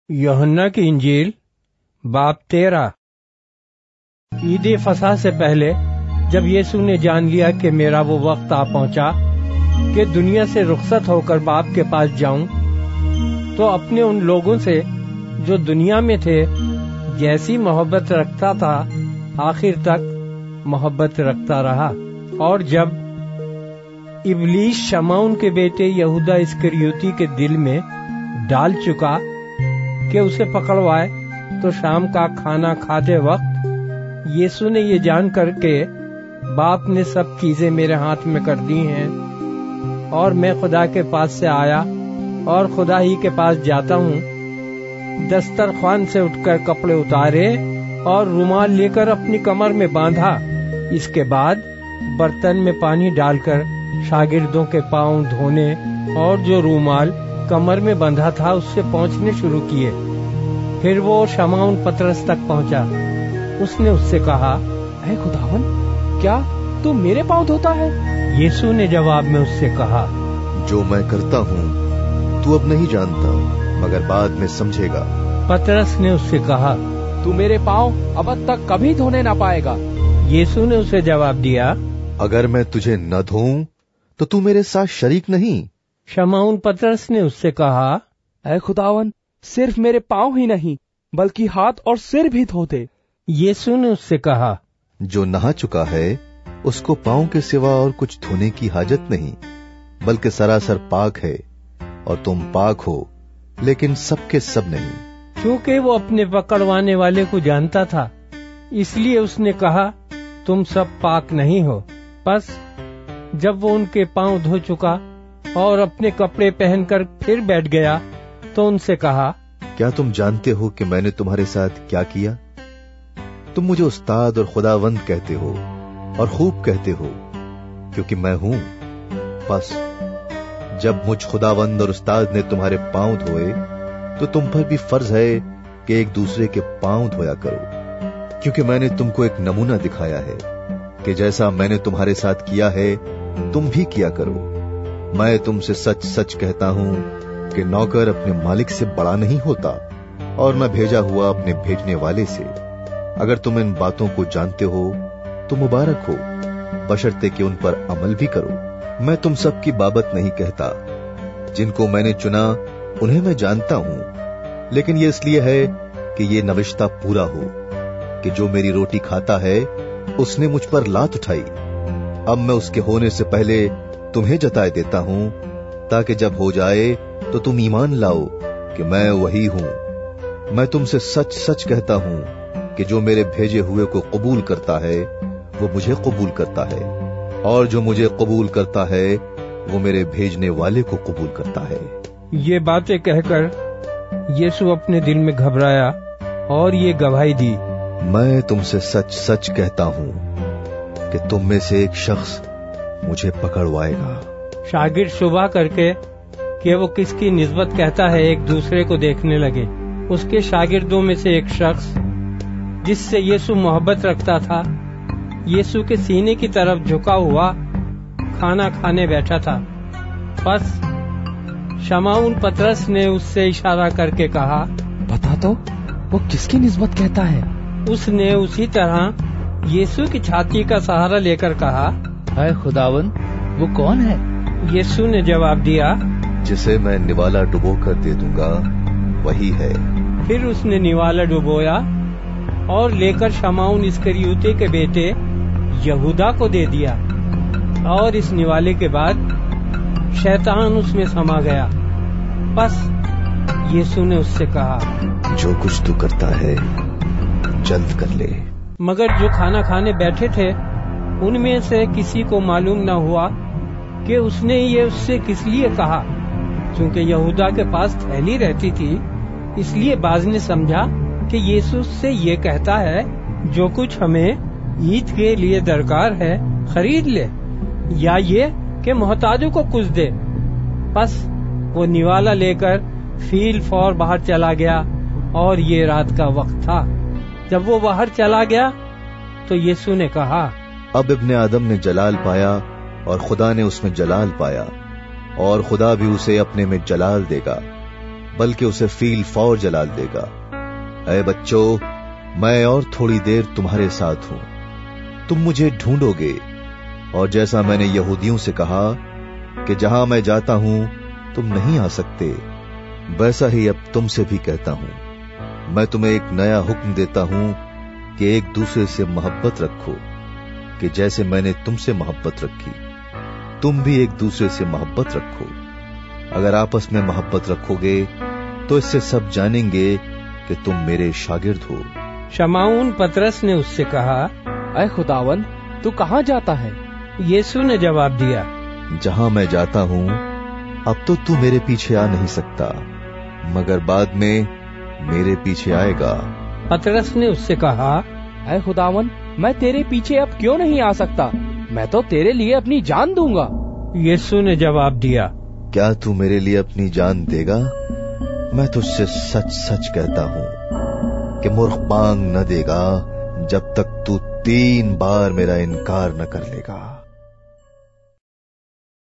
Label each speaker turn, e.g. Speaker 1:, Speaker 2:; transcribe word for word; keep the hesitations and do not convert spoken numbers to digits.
Speaker 1: यूहन्ना की इंजील बाब तेरह। ईद फसह से पहले जब यीशु ने जान लिया कि मेरा वो वक्त आ पहुंचा कि दुनिया से रुखसत होकर बाप के पास जाऊं, तो अपने उन लोगों से जो दुनिया में थे जैसी मोहब्बत रखता था आखिर तक मोहब्बत रखता रहा। और जब इब्लीस शमौन के बेटे यहूदा इस्करियोती के दिल में डाल चुका कि उसे पकड़वाए, तो शाम का खाना खाते वक्त यीशु ने ये जान कर के बाप ने सब चीजें मेरे हाथ में कर दी हैं और मैं खुदा के पास से आया और खुदा ही के पास जाता हूँ, दस्तरख्वान से उठकर कपड़े उतारे और रुमाल लेकर अपनी कमर में बांधा। इसके बाद बर्तन में पानी डालकर शागिर्दों के पांव धोने और जो रुमाल कमर में बंधा था उससे पोंछने शुरू किए। फिर वो शमौन पतरस तक पहुंचा। उसने उससे कहा,
Speaker 2: ऐ खुदावन, क्या तू मेरे पांव धोता है?
Speaker 1: यीशु ने जवाब में उससे कहा,
Speaker 3: जो मैं करता हूँ तू अब नहीं जानता, मगर बाद में समझेगा।
Speaker 1: पतरस ने उससे कहा,
Speaker 2: तू मेरे पांव अब तक कभी धोने ना पाएगा।
Speaker 1: यीशु ने उसे जवाब दिया,
Speaker 3: अगर मैं तुझे न धोऊं तो तू मेरे साथ शरीक नहीं।
Speaker 1: शमौन पतरस ने उससे कहा,
Speaker 2: ऐ खुदावन, सिर्फ मेरे पांव ही नहीं बल्कि हाथ और सिर भी धो दे।
Speaker 1: यीशु ने उससे कहा,
Speaker 3: जो नहा चुका है उसको पांव के सिवा और कुछ धोने की हाजत नहीं, बल्कि सरासर पाक है। और तुम पाक हो, लेकिन सबके सब नहीं।
Speaker 1: क्योंकि वो अपने पकड़वाने वाले को जानता था, इसलिए उसने कहा, तुम सब पाक नहीं हो। बस जब वो उनके पांव धो चुका और अपने कपड़े पहनकर फिर बैठ गया, तो उनसे कहा,
Speaker 3: क्या तुम जानते हो कि मैंने तुम्हारे साथ क्या किया? तुम मुझे उस्ताद और खुदावंद कहते हो और खूब कहते हो, क्योंकि मैं हूं। बस जब मुझ खुदावंद और उस्ताद ने तुम्हारे पांव धोए, तो तुम पर भी फर्ज है कि एक दूसरे के पांव धोया करो, क्योंकि मैंने तुमको एक नमूना दिखाया है कि जैसा मैंने तुम्हारे साथ किया है तुम भी किया करो। मैं तुमसे सच सच कहता हूं कि नौकर अपने मालिक से बड़ा नहीं होता, और न भेजा हुआ अपने भेजने वाले से। अगर तुम इन बातों को जानते हो तो मुबारक हो, बशर्ते कि उन पर अमल भी करो। मैं तुम सब की बाबत नहीं कहता, जिनको मैंने चुना उन्हें मैं जानता हूं, लेकिन ये इसलिए है कि ये नविश्ता पूरा हो कि जो मेरी रोटी खाता है उसने मुझ पर लात उठाई। अब मैं उसके होने से पहले तुम्हें जताए देता हूं, ताकि जब हो जाए तो तुम ईमान लाओ कि मैं वही हूं। मैं तुमसे सच सच कहता हूं कि जो मेरे भेजे हुए को कबूल करता है वो मुझे कबूल करता है, और जो मुझे कबूल करता है वो मेरे भेजने वाले को कबूल करता है।
Speaker 1: ये बातें कहकर यीशु अपने दिल में घबराया और ये गवाही दी,
Speaker 3: मैं तुमसे सच सच कहता हूं कि तुम में से एक शख्स मुझे पकड़वाएगा।
Speaker 1: शागिर्द शुबा करके कि वो किसकी निस्बत कहता है एक दूसरे को देखने लगे। उसके शागिर्दों में से एक शख्स जिससे यीशु मोहब्बत रखता था, यीशु के सीने की तरफ झुका हुआ खाना खाने बैठा था। बस शमौन पतरस ने उससे इशारा करके कहा,
Speaker 2: बता तो, वो किसकी निस्बत कहता है?
Speaker 1: उसने उसी तरह यीशु की छाती का सहारा लेकर कहा,
Speaker 2: ऐ खुदावन, वो कौन है?
Speaker 1: यीशु ने जवाब दिया,
Speaker 3: जिसे मैं निवाला डुबो कर दे दूंगा वही है।
Speaker 1: फिर उसने निवाला डुबोया और लेकर शमौन इस्करियोती के बेटे यहूदा को दे दिया। और इस निवाले के बाद शैतान उसमें समा गया। बस यीशु ने उससे कहा,
Speaker 3: जो कुछ तू करता है जल्द कर ले।
Speaker 1: मगर जो खाना खाने बैठे थे उनमें से किसी को मालूम न हुआ कि उसने ये उससे किस लिए कहा। क्योंकि यहूदा के पास थैली रहती थी, इसलिए बाज ने समझा कि यीशु से ये कहता है, जो कुछ हमें ईद के लिए दरकार है खरीद ले, या ये कि मोहताजों को कुछ दे। बस वो निवाला लेकर फील फौर बाहर चला गया, और ये रात का वक्त था। जब वो बाहर चला गया तो यीशु ने कहा,
Speaker 3: अब इब्ने आदम ने जलाल पाया और खुदा ने उसमें जलाल पाया, और खुदा भी उसे अपने में जलाल देगा। बल्कि उसे फील फौर जला देगा। ऐ बच्चों, मैं और थोड़ी देर तुम्हारे साथ हूं। तुम मुझे ढूंढोगे, और जैसा मैंने यहूदियों से कहा कि जहां मैं जाता हूं तुम नहीं आ सकते, वैसा ही अब तुमसे भी कहता हूं। मैं तुम्हें एक नया हुक्म देता हूं कि एक दूसरे से मोहब्बत रखो, कि जैसे मैंने तुमसे मोहब्बत रखी तुम भी एक दूसरे से मोहब्बत रखो। अगर आपस में मोहब्बत रखोगे तो इससे सब जानेंगे कि तुम मेरे शागिर्द हो।
Speaker 1: शमाऊन पतरस ने उससे कहा,
Speaker 2: ऐ खुदावन, तू कहाँ जाता है?
Speaker 1: यीशु ने जवाब दिया,
Speaker 3: जहां मैं जाता हूं अब तो तू मेरे पीछे आ नहीं सकता, मगर बाद में मेरे पीछे आएगा।
Speaker 1: पतरस ने उससे कहा,
Speaker 2: ऐ खुदावन, मैं तेरे पीछे अब क्यों नहीं आ सकता? मैं तो तेरे लिए अपनी जान दूंगा।
Speaker 1: यीशु ने जवाब दिया,
Speaker 3: क्या तू मेरे लिए अपनी जान देगा? मैं तुझसे सच सच कहता हूं कि मुर्ख बांग न देगा जब तक तू तीन बार मेरा इनकार न कर लेगा।